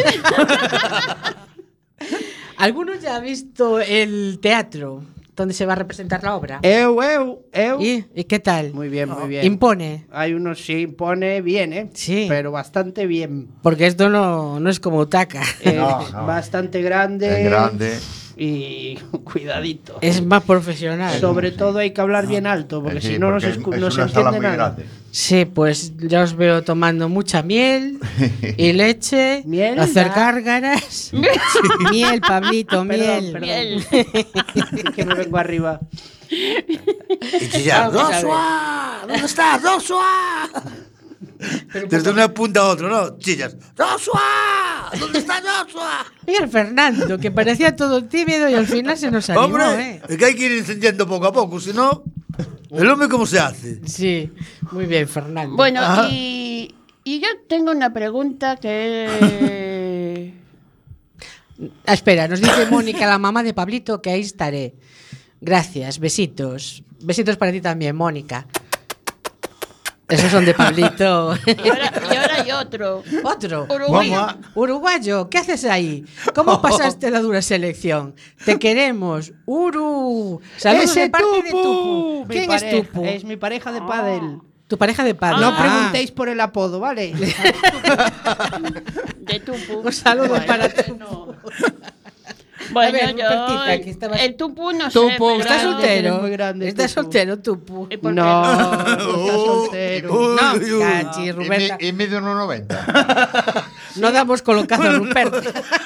¿Alguno ya ha visto el teatro donde se va a representar la obra? Eu, eu, eu. ¿Y, ¿Y qué tal? Muy bien, muy bien. ¿Impone? Hay unos sí, pone bien, ¿eh? Sí. Pero bastante bien. Porque esto no, no es como Utaca. Eh, No, no. Bastante grande. Es grande. Y cuidadito. Es más profesional. Sobre todo hay que hablar bien alto, porque Eh, sí, si no, no porque se, escu- es no se una sala entiende muy nada. grande. Sí, pues ya os veo tomando mucha miel y leche, Miel, hacer ya. gárgaras. Miel, Pablito, miel. Perdón, Miel. perdón. que me vengo arriba. Y chillar. Vamos a ver. ¡Joshua! ¿Dónde estás, Joshua? Desde una punta a otra, ¿no? Chillas. ¡Joshua! ¿Dónde está Joshua? Y el Fernando, que parecía todo tímido y al final se nos animó, Hombre, ¿eh? es que hay que ir encendiendo poco a poco, si no, el hombre cómo se hace. Sí, muy bien, Fernando. Bueno, Ajá. y, y yo tengo una pregunta que... Ah, espera, nos dice Mónica, la mamá de Pablito, que ahí estaré. Gracias, besitos. Besitos para ti también, Mónica. Esos son de Pablito. Y ahora, y ahora hay otro. Otro. Uruguayo. Vamos Uruguayo, ¿qué haces ahí? ¿Cómo pasaste la dura selección? Te queremos, Uru. Saludos ¡Ese de parte de Tupu! Tupu. Mi ¿Quién es pareja- Tupu? Es mi pareja de pádel. Tu pareja de padre. No Ah. preguntéis por el apodo, ¿vale? De Tupu. Un saludo Bueno, para Tupu. no. Bueno, A ver, yo... Rupertita, que estabas- El Tupu no sé, Tupu, pero- ¿Estás grande, soltero? muy grande, ¿Estás Tupu. soltero, Tupu? ¿Y por qué No, no? no está soltero. Uy, No, uy, uy. cachi, Y, Ruperta. mi- y mide uno noventa. No damos colocado a Ruperta.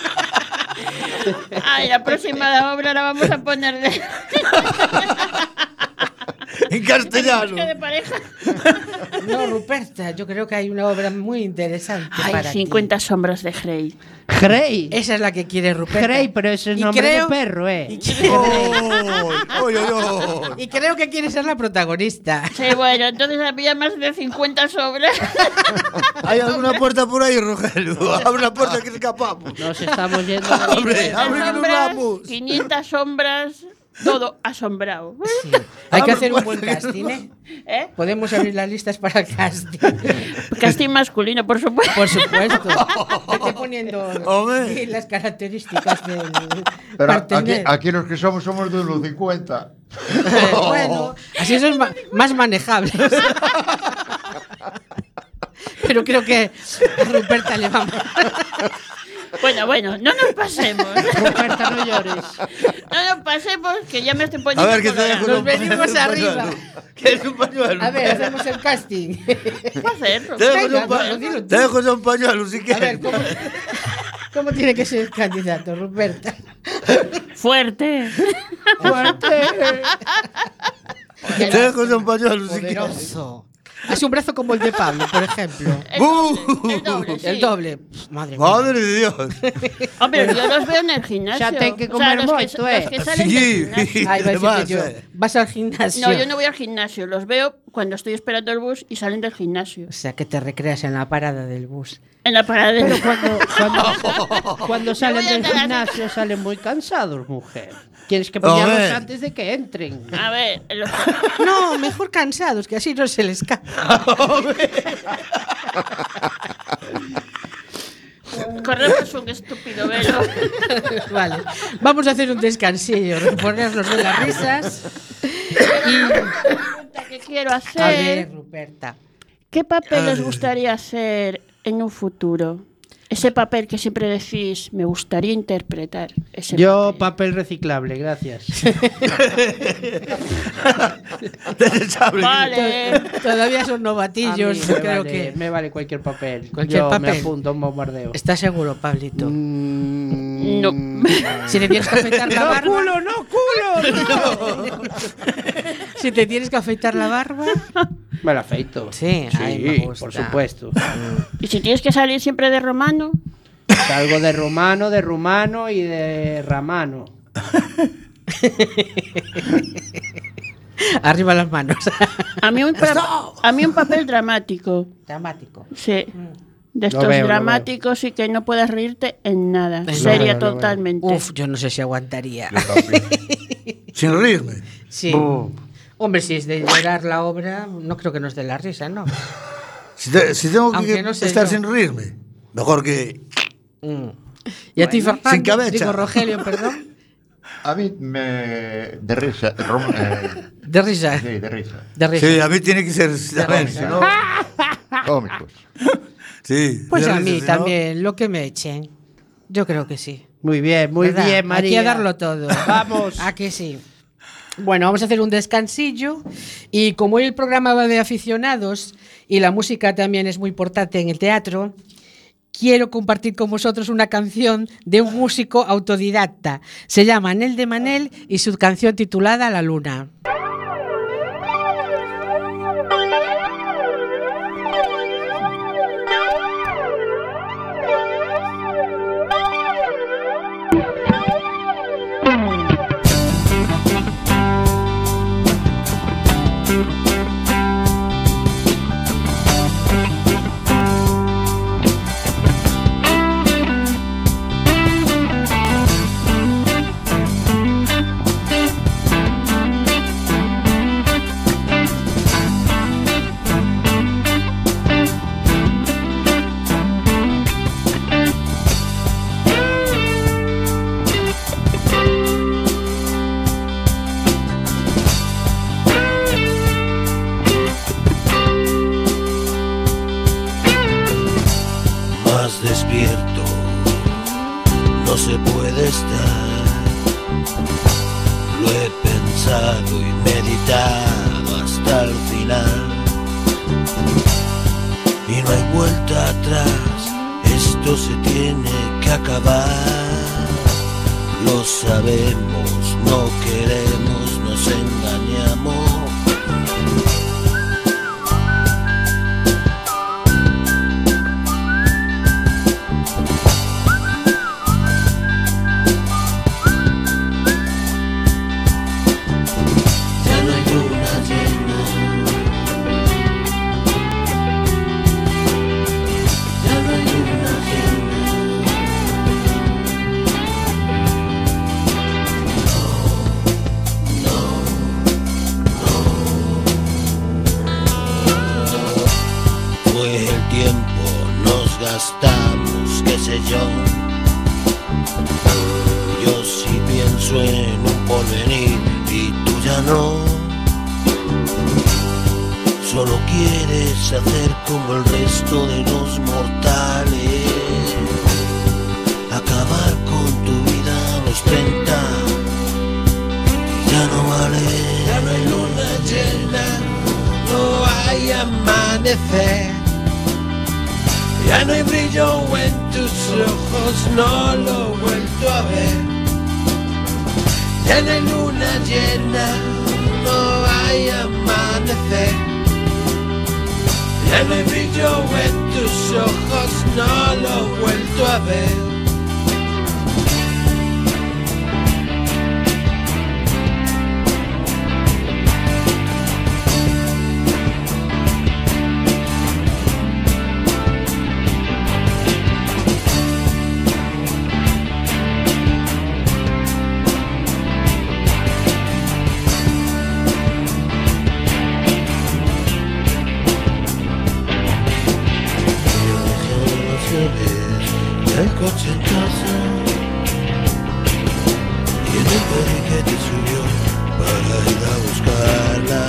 Ay, la próxima obra la vamos a poner de... En castellano. de pareja. No, Ruperta, yo creo que hay una obra muy interesante Ay, para cincuenta sombras de Grey. Grey. ti. Esa es la que quiere Ruperta. Grey, pero ese es Y nombre creo- de perro, ¿eh? Y creo, Uy, uy, uy. y creo que quiere ser la protagonista. Sí, bueno, entonces había más de cincuenta sobras. ¿Hay alguna puerta por ahí, Rogelio? Abre la puerta que escapamos. Nos estamos yendo. Abre, abre que nos sombras, vamos. quinientas sombras, todo asombrado. Hay que Abre hacer un buen puerta que casting, no- ¿eh? ¿Eh? Podemos abrir las listas para el casting. Casting masculino, por supuesto. Por supuesto. Vete poniendo Hombre. las características del Pero aquí, partener. aquí los que somos somos de unos cincuenta. Eh, bueno, así son ma- más manejables. Pero creo que a Ruperta le vamos. Bueno, bueno, no nos pasemos. Ruperta, no llores. No nos pasemos, que ya me estoy A poniendo ver, que te colorada. dejo Nos un venimos un arriba. pañuelo. ¿Qué es un pañuelo? A ver, hacemos el casting. ¿Qué hacer? Te dejo, Venga, un pa- bueno, dilo tú. te dejo ya un pañuelo, si A quieres. ver, ¿cómo, cómo tiene que ser el candidato, Ruperta? Fuerte. Fuerte. Te dejo ya un pañuelo, si quieres. Poderoso. Hace un brazo como el de Pablo, por ejemplo. El doble, el doble, sí. El doble. Pff, Madre mía. Madre de Dios. Hombre, yo los veo en el gimnasio. Ya ten que O sea, comer los moito, que, eh. los que salen Sí. del gimnasio. Ay, va a decir Vas, que yo. eh. Vas al gimnasio. No, yo no voy al gimnasio. Los veo cuando estoy esperando el bus y salen del gimnasio. O sea, que te recreas en la parada del bus. En la parada del Pero cuando, cuando, cuando salen voy a del entrar a- gimnasio salen muy cansados, mujer. Tienes que pillarlos Hombre. antes de que entren. A ver, los... No, mejor cansados, que así no se les escapa. corremos un estúpido velo. Vale. Vamos a hacer un descansillo, reponernos de las risas. La pregunta que quiero hacer, A ver, Ruperta. ¿qué papel les Ay. gustaría hacer en un futuro? Ese papel que siempre decís, me gustaría interpretar. Ese Yo, papel. papel reciclable, gracias. Desechable. Vale. Todavía son A novatillos, mí me creo vale, que... me vale cualquier papel. Cualquier Yo papel. me apunto a un bombardeo. ¿Estás seguro, Pablito? Mm, No. Si te tienes que afeitar la ¡No, barba... culo, no, culo! no. Si te tienes que afeitar la barba... Me la afeito. Sí, ay, me gusta. por supuesto. ¿Y si tienes que salir siempre de romano? Salgo de romano, de rumano y de ramano. Arriba las manos. A mí un, pa- a mí un papel dramático. Dramático. Sí. De Lo estos veo, lo dramáticos y que no puedes reírte en nada. Lo Seria veo, lo veo. totalmente. Uf, yo no sé si aguantaría. Sin reírme. Sí. Hombre, si es de llorar la obra, no creo que nos dé la risa, ¿no? Si, te- si tengo Aunque que no sé estar yo. sin reírme, mejor que. Mm. Y a ti, Fernando, sin cabeza. digo Rogelio, perdón, A mí me... de risa, rom- eh, de risa, sí, de risa, de risa. Sí, a mí tiene que ser. A ver, risa. si no. cómicos. Sí. Pues de a risa, mí si no- también, lo que me echen. Yo creo que sí. Muy bien, muy ¿Verdad? bien, María. Aquí a darlo todo. Vamos. ¿A que sí? Bueno, vamos a hacer un descansillo y como hoy el programa va de aficionados y la música también es muy importante en el teatro, quiero compartir con vosotros una canción de un músico autodidacta. Se llama Anel de Manel y su canción titulada La Luna. Más despierto no se puede estar. Lo he pensado y meditado hasta el final. Y no hay vuelta atrás, esto se tiene que acabar. Lo sabemos, no queremos, nos engañamos. Ya no hay luna llena, ya no hay luna llena. No, no, no. Fue el tiempo, nos gastamos, qué sé yo. Yo sí pienso en un porvenir y tú ya no. Solo quieres hacer como el resto de los mortales, acabar con tu vida a los treinta y ya no vale. Ya no hay luna llena, no hay amanecer. Ya no hay brillo en tus ojos, no lo he vuelto a ver. Ya no hay luna llena, no hay amanecer. Ya no hay brillo en tus ojos, no lo he vuelto a ver. El coche en casa y en el periquete subió para ir a buscarla.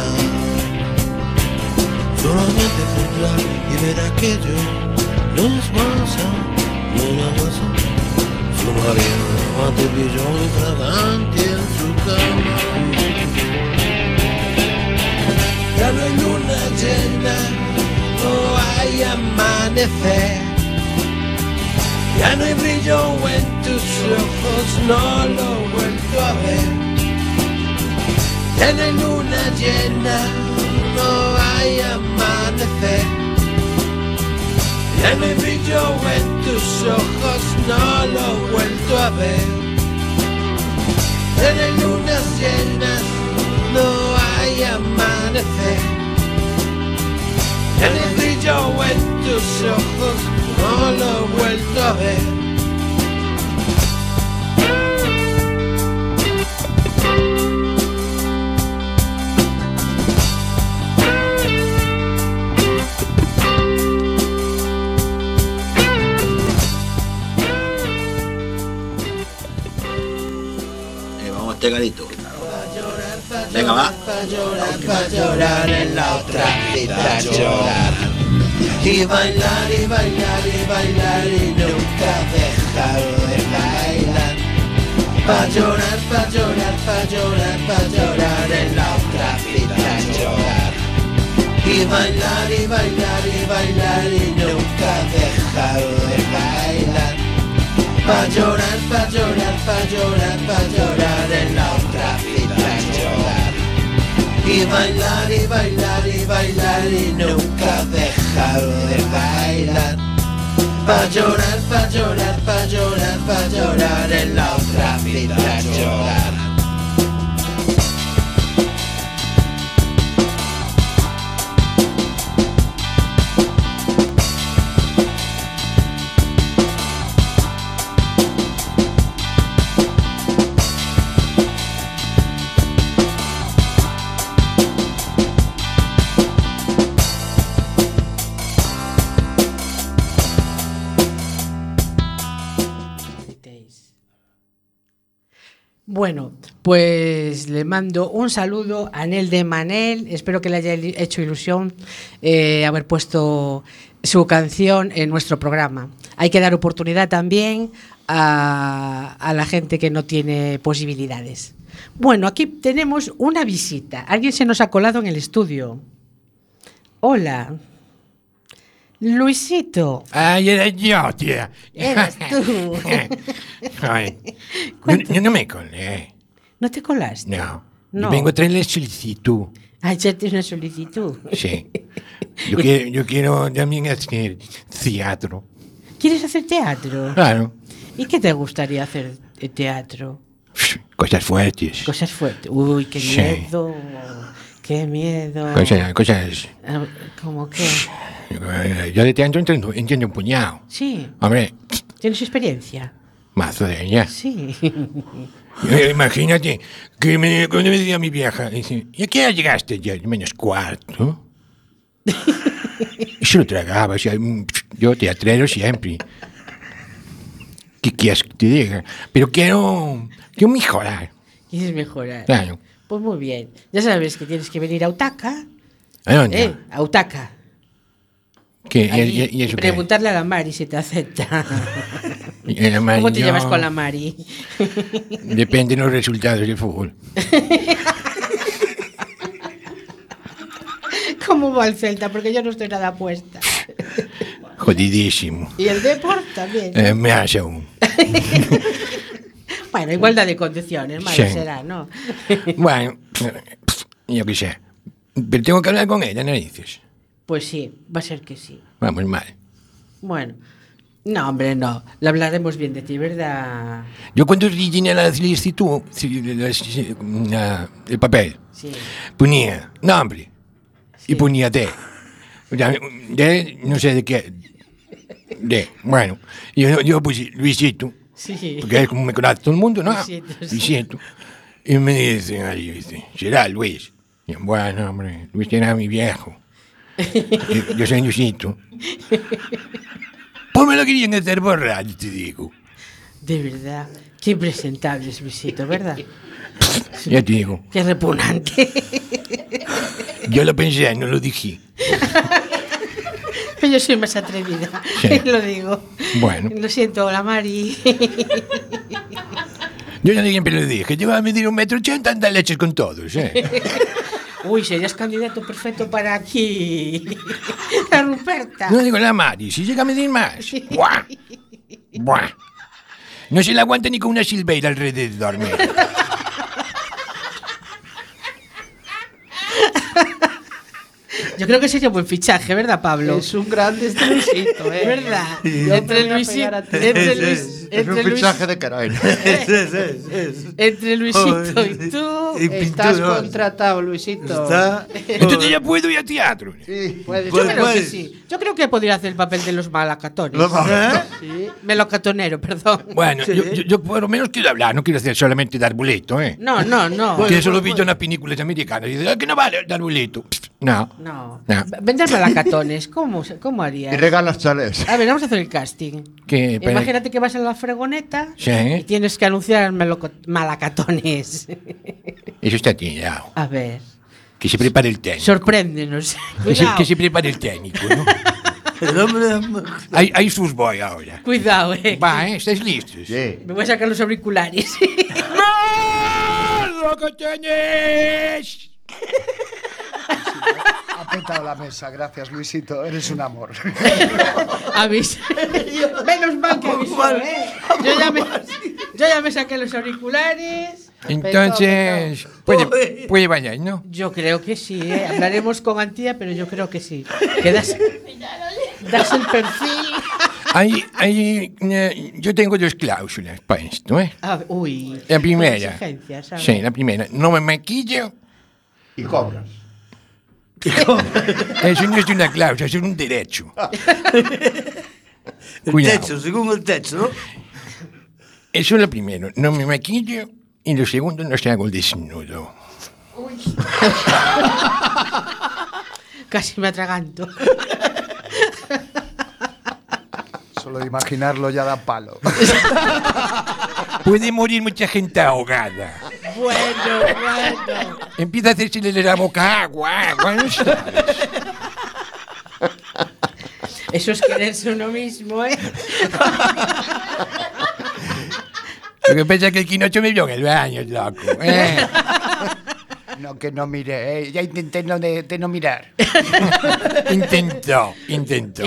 Solamente comprar y ver aquello no es cosa y una cosa, su marido, mate pigioni fraganti en su cama. Ya no hay luna llena, no hay amanecer. Ya no hay brillo en tus ojos, no lo he vuelto a ver. Ya no hay luna llena, no hay amanecer. Ya no hay brillo en tus ojos, no lo he vuelto a ver. Ya no hay lunas llenas, no hay amanecer. Ya no hay brillo en tus ojos, no lo he vuelto a ver. Eh, vamos pegadito. Venga, va. Pa' llorar, pa' llorar en la otra vida, llorar. Y bailar, y bailar, y bailar, y nunca dejar de bailar. Pa' llorar, pa' llorar, pa' llorar, pa' llorar en la otra vida, llorar. Y bailar, y bailar, y bailar, y nunca dejar de bailar. Pa' llorar, pa' llorar, pa' llorar, pa' llorar en la otra vida, llorar. Y bailar, y bailar, y bailar, y nunca dejar de bailar. Pa' llorar, pa' llorar, pa' llorar, pa' llorar en la otra vida, llorar. Bueno, pues le mando un saludo a Nel de Manel. Espero que le haya hecho ilusión eh, haber puesto su canción en nuestro programa. Hay que dar oportunidad también a, a la gente que no tiene posibilidades. Bueno, aquí tenemos una visita. Alguien se nos ha colado en el estudio. Hola. Luisito. Ay, era yo, tía. Eras tú. Ay, yo, yo no me colé. ¿No te colaste? No. No. Yo vengo a traerle solicitud. Ah, ya tienes una solicitud. Sí. Yo quiero, yo quiero también hacer teatro. ¿Quieres hacer teatro? Claro. ¿Y qué te gustaría hacer de teatro? Cosas fuertes. Cosas fuertes. Uy, qué Sí. miedo. Qué miedo. Cosas, cosas. Ah, ¿cómo qué? Yo de teatro entiendo, entiendo un puñado. Sí. Hombre, ¿Tienes experiencia? mazo de ella. Sí. Eh, Imagínate que me, cuando me decía mi vieja, dice, ¿y a qué hora llegaste ya? Menos cuarto. Y se lo tragaba, o sea, yo teatrero siempre. ¿Qué quieres que te diga? Pero quiero, quiero mejorar. ¿Quieres mejorar? Claro. Pues muy bien. Ya sabes que tienes que venir a Utaca. ¿A dónde? ¿Eh? A Utaca. ¿Qué? Allí, ¿Y, y eso qué? preguntarle a la Mari si te acepta. Y la Mari, ¿Cómo te yo- llevas con la Mari? Depende de los resultados del fútbol. ¿Cómo va el Celta? Porque yo no estoy nada puesta. Jodidísimo. Y el Deport también. Eh, me hace aún. Bueno, igualdad de condiciones, malo Sí. será, ¿no? Bueno, yo qué sé. Pero tengo que hablar con ella, narices. Pues sí, va a ser que sí. Vamos mal. Bueno, no, hombre, no. Le hablaremos bien de ti, ¿verdad? Yo cuando llené la solicitud, sí, la- sí, la- el papel, Sí. ponía nombre y ponía D. O sea, de, no sé de qué. De, bueno, yo, yo puse Luisito, Sí. porque es como me conoce todo el mundo, ¿no? Luisito, sí. Luisito. Y me dicen ahí, dice, será Luis. Y yo, bueno, hombre, Luis era mi viejo. Yo, yo soy Luisito. Pues me lo querían hacer borrar, te digo. De verdad. Qué impresentable es Luisito, ¿verdad? Ya te digo. Qué repugnante. Yo lo pensé, no lo dije. Yo soy más atrevida, Sí. lo digo. Bueno. Lo siento, la Mari. Yo ya siempre le dije, yo voy a medir un metro ochenta, anda leches con todos, ¿eh? Uy, serías candidato perfecto para aquí. La Ruperta. No digo la Mari, si llega a medir más. ¡Buah! ¡Buah! No se la aguanta ni con una silveira alrededor, mira. Yo creo que sería un buen fichaje, ¿verdad, Pablo? Es un gran Luisito, ¿eh? ¿Verdad? Yo Entre me voy a Luisito. pegar a ti. Entre Es, Luis. es, es Entre un Luis- fichaje de caray. Es, es, es, es. Entre Luisito y tú. Y Estás pintura. contratado, Luisito. Está. Entonces ya puedo ir a teatro. Sí. Puedes- Yo Pues, creo que pues. sí. Yo creo que podría hacer el papel de los malacatones. Los ¿Eh? Sí. Melocatonero, perdón. Bueno, Sí. yo, yo, yo por lo menos quiero hablar, no quiero hacer solamente dar boleto, ¿eh? No, no, no. que eso lo he visto en las películas americanas. Y dice, "Ah, que no vale dar boleto". Pff, No. No. No. Vender malacatones, ¿cómo, se- cómo Y harías? regalas chalés. A ver, vamos a hacer el casting. Que, pero- Imagínate que vas a la fregoneta Sí. y tienes que anunciar meloco- malacatones. Eso está tirado. A ver, Que se prepare el técnico. sorpréndenos. Que se, Cuidado, que se prepare el técnico, ¿no? El hombre. Ahí, ahí sus voy ahora. cuidado, eh. Va, ¿eh? ¿Estáis listos? Sí. Me voy a sacar los auriculares. ¡Locotones! Ha petado la mesa, gracias Luisito, eres un amor. Avis. Menos mal que avisó, ¿eh? Yo ya, me, yo ya me saqué los auriculares. Entonces, puede, puede vaya, ¿no? Yo creo que sí, ¿eh? Hablaremos con Antía, pero yo creo que sí. Que das, das el perfil. Ahí, ahí, eh, yo tengo dos cláusulas para esto, ¿eh? Ah, uy. La primera. Exigencias, ¿sabes? Sí, la primera. No me maquillo. Y cobras. Eso no es una cláusula, eso es un derecho. El Cuidado. techo, según el techo, ¿no? Eso es lo primero. No me maquillo. Y lo segundo, no se hago el desnudo. Casi me atraganto. Solo de imaginarlo ya da palo. Puede morir mucha gente ahogada. Bueno, bueno. Empieza a hacerse de la boca agua, agua. ¿No sabes? Eso es quererse uno mismo, ¿eh? Lo que pasa es que el quinocho me vio en el baño, loco. ¿eh? No, que no mire, eh. Ya intenté no de, de no mirar. Intentó, intentó.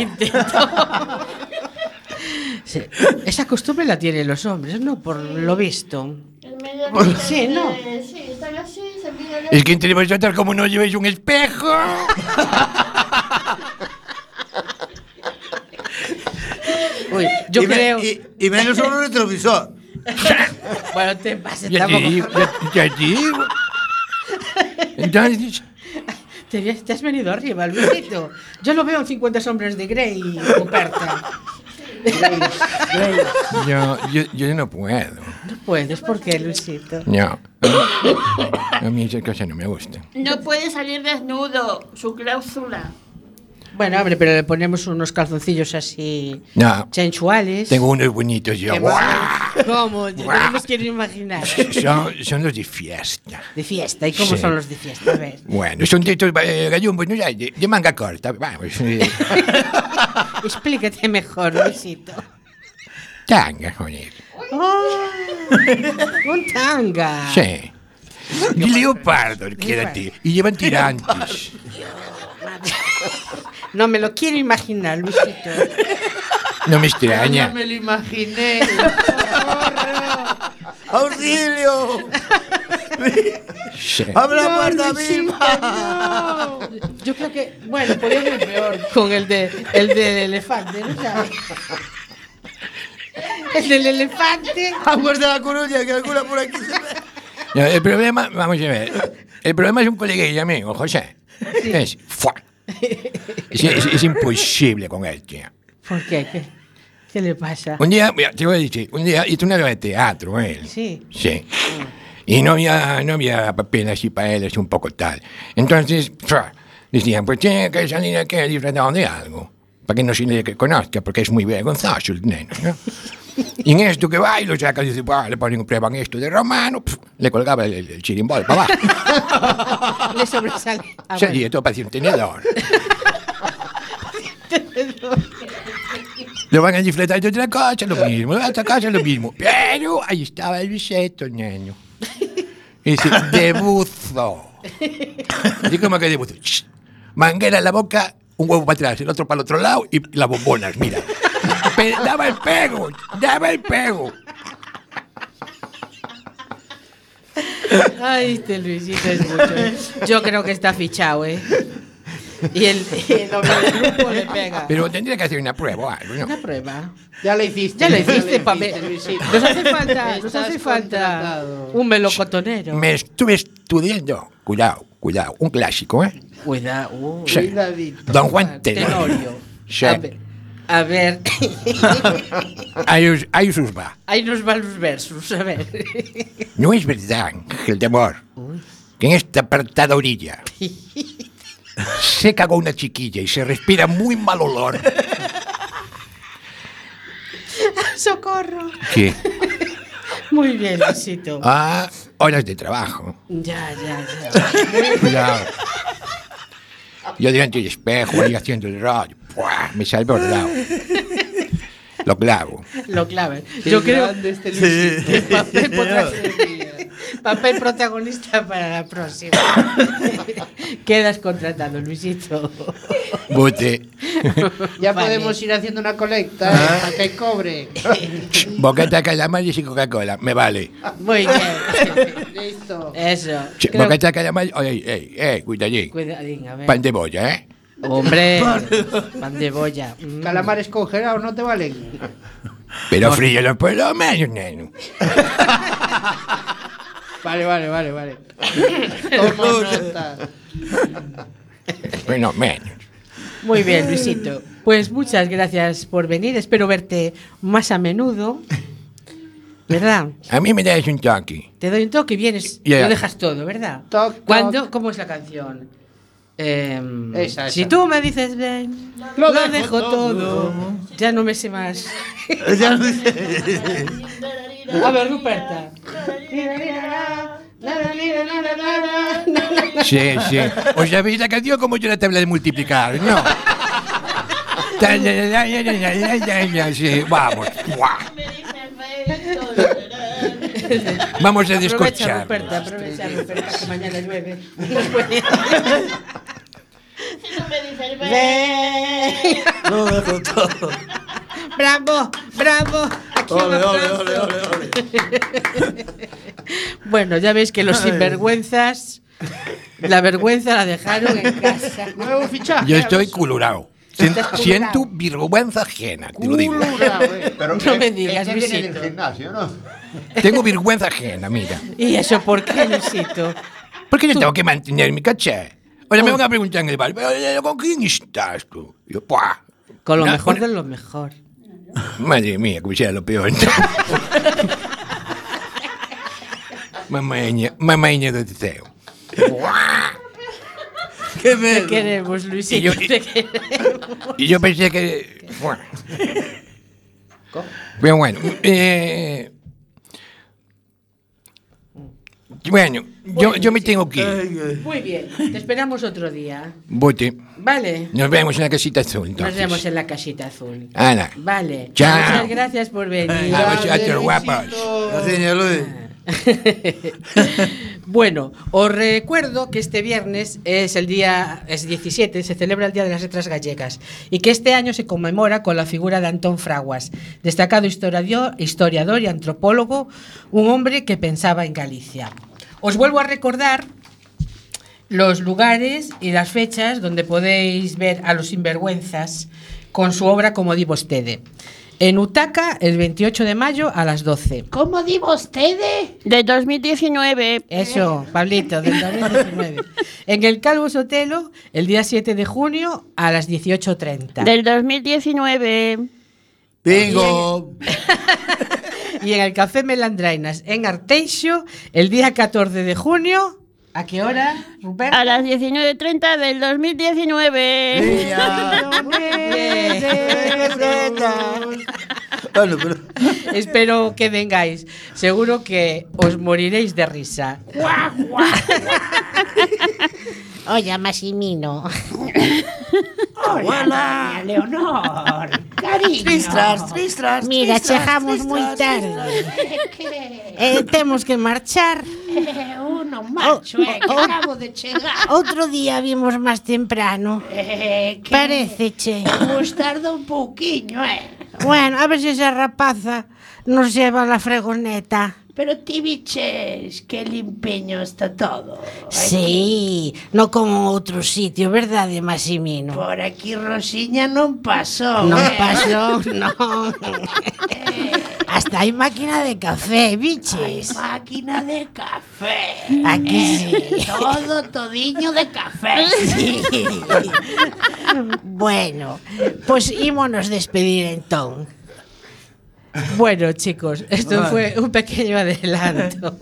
Sí. Esa costumbre la tienen los hombres, ¿no? Por lo visto. Sí, ¿no? Sí, están así, se miran. Es que entre vosotros, como no llevéis un espejo. Uy, yo y me- creo. y, y menos sobre el retrovisor. Bueno, te pases Ya te tampoco. digo, ya, ya digo. Entonces, Te, te has venido arriba, Luisito. Yo lo veo en cincuenta sombras de Grey, Ruperta. yo, yo, yo no puedo. No puedes, ¿por qué, Luisito? No. A mí esas cosas no me gustan. No puede salir desnudo, su cláusula. Bueno, hombre, pero le ponemos unos calzoncillos así No. sensuales. Tengo unos bonitos yo. ¿Qué ¡Guau! más? ¿Cómo? Yo Guau. no nos quiero imaginar. Son, son los de fiesta. De fiesta, ¿y cómo Sí. son los de fiesta? A ver. Bueno, son de estos eh, gallumbos, ¿no? De, de manga corta. Vamos. Eh, Explícate mejor, Luisito. tanga, joder. ¡Oh! Un tanga. Sí. Y leopardo, quédate. Y llevan tirantes. No me lo quiero imaginar, Luisito. No me extraña. Ya me lo imaginé. ¡Auxilio! Sí. ¡Abre la No, puerta Luisito, misma! no. Yo creo que, bueno, podría ser peor con el de el del elefante, ¿no sabes? El del elefante. Aguas de la Coruña, que alguna por aquí se ve. No, el problema, vamos a ver. El problema es un coleguilla mío, José. Es, ¡fua! Es, es- es imposible con él, tío. ¿Por qué? ¿Qué, qué le pasa? Un día, mira, te voy a decir, un día hizo una obra de teatro, él. Sí. Sí. Y no había, no había papel así para él, así un poco tal. Entonces, ¡fua! Decían, pues tiene que salir aquí disfrazado de algo. Para que no se le conozca, porque es muy vergonzoso el neno, ¿no? Y en esto que va y lo saca y dice, "Buah, le ponen prueban esto de romano", pf, le colgaba el, el, el chirimbol para abajo. Le sobresale. Ah, Se bueno. todo parecía un tenedor. Lo van a disfrutar de otra cosa, lo mismo, de otra cosa, lo mismo. Pero ahí estaba el biseto, ñaño. Y dice, de buzo. Así como que de buzo. Shh. Manguera en la boca, un huevo para atrás, el otro para el otro lado y las bombonas, mira. Pero daba el pego, daba el pego. Ay, este Luisito es mucho. ¿eh? Yo creo que está fichado, ¿eh? Y el, el hombre del grupo le pega. Pero tendría que hacer una prueba o algo, ¿no? Una prueba. Ya lo hiciste. Ya lo ya hiciste, lo Pame. hiciste, Luisito. Nos hace falta, nos Estás hace falta contratado. un melocotonero. Me estuve estudiando, cuidado, cuidado, un clásico, ¿eh? Cuidado. Uh, Sí. Cuidadito. Don Juan Tenorio. Tenorio. Sí. A ver. A ver. Ahí, os- ahí os va. Ahí nos van los versos, a ver. No es verdad, Ángel de Amor, que en esta apartada orilla se cagó una chiquilla y se respira muy mal olor. ¡Socorro! ¿Qué? Muy bien, Luisito. Ah, horas de trabajo. Ya, ya, ya. Cuidado. Yo delante del espejo, ahí haciendo el radio. ¡Buah! Me salvé bordado. Lo clavo. Lo clave. Qué Yo creo grande este Luisito. que papel, potra- papel protagonista para la próxima. Quedas contratado, Luisito. Bote. Ya Vale. podemos ir haciendo una colecta ¿eh? Para que cobre. Bocata de calamares y Coca-Cola. Me vale. Muy bien. Listo. Eso. Ch- Creo- Bocata de calamares. Ey, ey, ey, cuidadín. Cuidadín, a ver. Pan de boya, ¿eh? Hombre, pan de boya. Mm. Calamares congelados no te valen. Pero fríelo por lo menos, neno. Vale, vale, vale, vale. Tomo nota. Bueno, menos. Muy bien, Luisito. Pues muchas gracias por venir. Espero verte más a menudo. ¿Verdad? A mí me das un toque. Te doy un toque y vienes, Yeah. lo dejas todo, ¿verdad? Toc, toc. ¿Cuándo? ¿Cómo es la canción? Em, Esa, si esa. tú me dices ven, lo, dejo, todo. Ya no me sé más. A ver, Ruperta. Sí, sí. ¿Os sabéis la canción como yo la tabla de multiplicar? No. Sí, vamos. Buah. Vamos a Aprovecha, descorchar. Ruperta, aprovecha, Ruperta, que mañana llueve. Ven. Lo dejo todo. ¡Bravo! ¡Bravo! Aquí un Ole, ole, aplauso. ole, ole, ole. Bueno, ya veis que los Ay. sinvergüenzas, la vergüenza la dejaron en casa. Nuevo fichaje. Yo estoy culurado. Sien- Estás culurado. Siento vergüenza ajena, te lo digo. Culurao, eh. Pero No me él- digas, ella viene Luisito. del gimnasio, ¿no? Tengo vergüenza ajena, mira. ¿Y eso por qué, Luisito? Porque yo tengo que mantener mi caché. Ahora me van a preguntar en el bar, "Pero, ¿con quién estás tú?" Y yo, ¡buah! Con lo No, mejor bueno. de lo mejor. Madre mía, como sea lo peor. Mamaña, mamaña do ceo. ¡Qué Te medo! queremos, Luisito, Y yo- te queremos. Y yo pensé que... Bueno, Pero bueno, eh, bueno, yo, yo me tengo que ir. Muy bien, te esperamos otro día. Bote, Vale. nos vemos en la casita azul, Nos entonces. vemos en la casita azul. Ana. Vale. Chao. Muchas gracias por venir. A vosotros, guapos. Gracias, Luis. Bueno, os recuerdo que este viernes es el día es diecisiete, se celebra el Día de las Letras Gallegas y que este año se conmemora con la figura de Antón Fraguas, destacado historiador, historiador y antropólogo, un hombre que pensaba en Galicia. Os vuelvo a recordar los lugares y las fechas donde podéis ver a los sinvergüenzas con su obra Como di vostede. En Utaca, el veintiocho de mayo a las doce. ¿Cómo di vostede? De dos mil diecinueve. Eso, Pablito, del dos mil diecinueve. En el Calvo Sotelo, el día siete de junio a las dieciocho treinta. Del dos mil diecinueve. Bingo. Y en el Café Melandrainas, en Arteixo, el día catorce de junio. ¿A qué hora, Rupert? A las diecinueve treinta del dos mil diecinueve. Bueno, pero... Espero que vengáis. Seguro que os moriréis de risa. Oye, Massimino. Hola, doña Leonor, cariño. Tristras, tristras, Mira, tristras, chegamos tristras, moi tarde. Que Eh, temos que marchar. eh, uno macho, eh, que oh, acabo de chegar. Outro día vimos máis temprano. Eh, que Paréceche. vos tarda un pouquiño, eh. Bueno, a ver se esa rapaza nos lleva a la fregoneta. Pero ti biches que limpeño está todo. Sí, no como en outro sitio, verdade, Massimino? Por aquí Rosiña non pasou. Non eh. pasou, non. Hasta hai máquina de café, Ai, biches. máquina de café. Aquí sí. Todo todiño de café. Sí. Bueno, pues ímonos despedir entón. Bueno, chicos, esto fue un pequeño adelanto.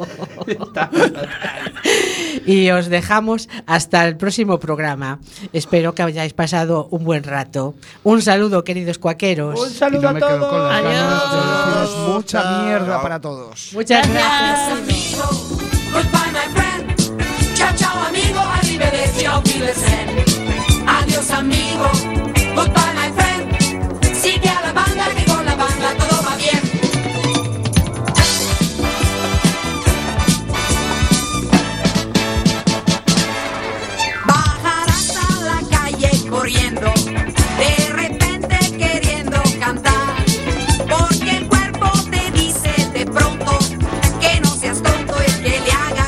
Y os dejamos hasta el próximo programa. Espero que hayáis pasado un buen rato. Un saludo, queridos cuaqueros. Un saludo Y no a me quedo con todos. las ganas de Adiós. deciros mucha mierda para todos. Muchas gracias.